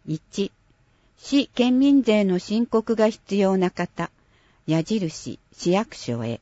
1、市県民税の申告が必要な方、矢印、市役所へ。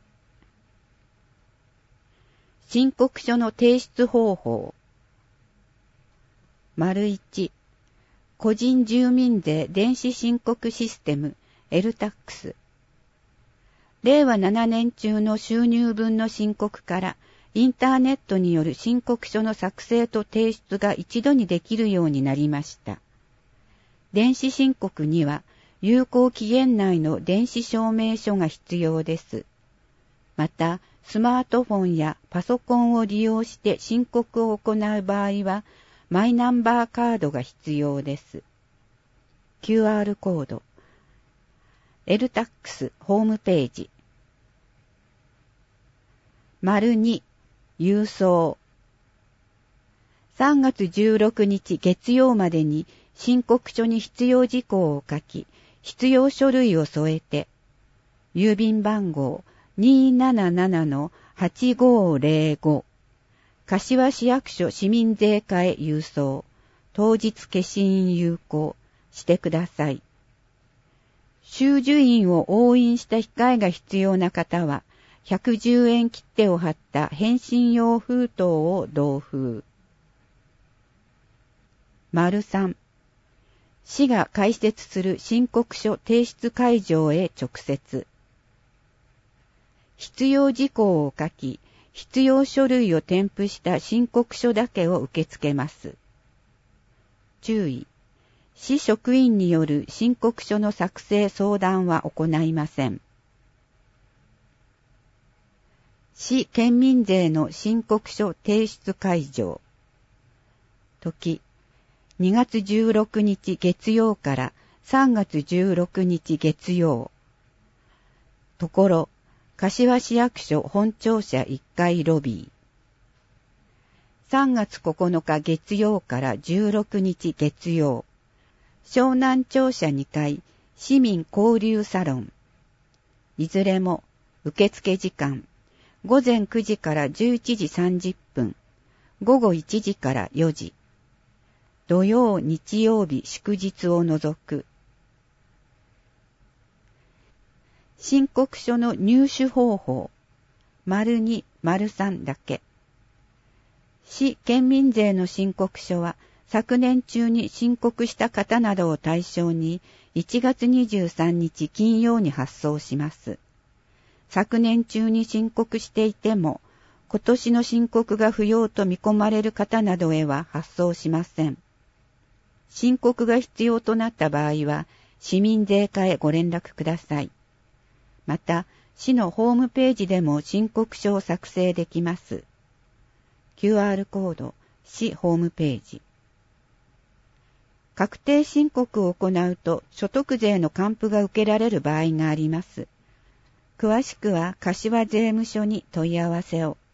申告書の提出方法。1、個人住民税電子申告システム、LTAX。令和7年中の収入分の申告から、インターネットによる申告書の作成と提出が一度にできるようになりました。電子申告には、有効期限内の電子証明書が必要です。また、スマートフォンやパソコンを利用して申告を行う場合は、マイナンバーカードが必要です。QR コード。LTAX ホームページ。2、郵送。3月16日月曜までに申告書に必要事項を書き、必要書類を添えて、郵便番号 277-8505、柏市役所市民税課へ郵送、当日消印有効してください。収受印を押印した控えが必要な方は、110円切手を貼った返信用封筒を同封。3、市が開設する申告書提出会場へ直接。必要事項を書き、必要書類を添付した申告書だけを受け付けます。注意。市職員による申告書の作成相談は行いません。市県民税の申告書提出会場。時、2月16日月曜から3月16日月曜。ところ、柏市役所本庁舎1階ロビー。3月9日月曜から16日月曜。湘南庁舎2階市民交流サロン。いずれも受付時間。午前9時から11時30分。午後1時から4時。土曜、日曜日、祝日を除く。申告書の入手方法。2、3だけ。市県民税の申告書は、昨年中に申告した方などを対象に、1月23日金曜に発送します。昨年中に申告していても、今年の申告が不要と見込まれる方などへは発送しません。申告が必要となった場合は、市民税課へご連絡ください。また、市のホームページでも申告書を作成できます。QR コード、市ホームページ。確定申告を行うと所得税の還付が受けられる場合があります。詳しくは柏税務署に問い合わせを。